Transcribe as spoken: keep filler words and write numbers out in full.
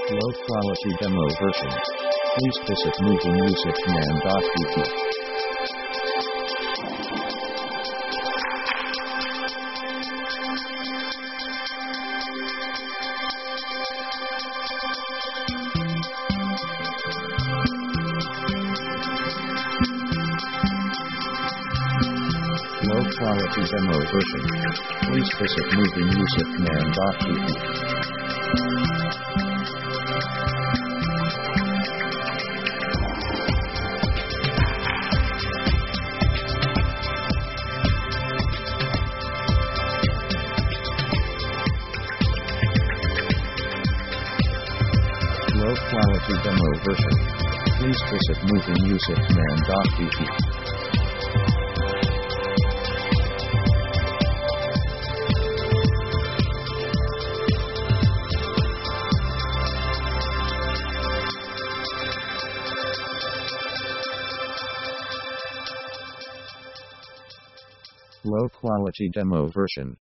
Low quality demo version. Please visit movie music man dot b p. Low quality demo version. Please visit movie music man dot b p. Low quality demo version. Please visit movie music man dot b p. Low quality demo version.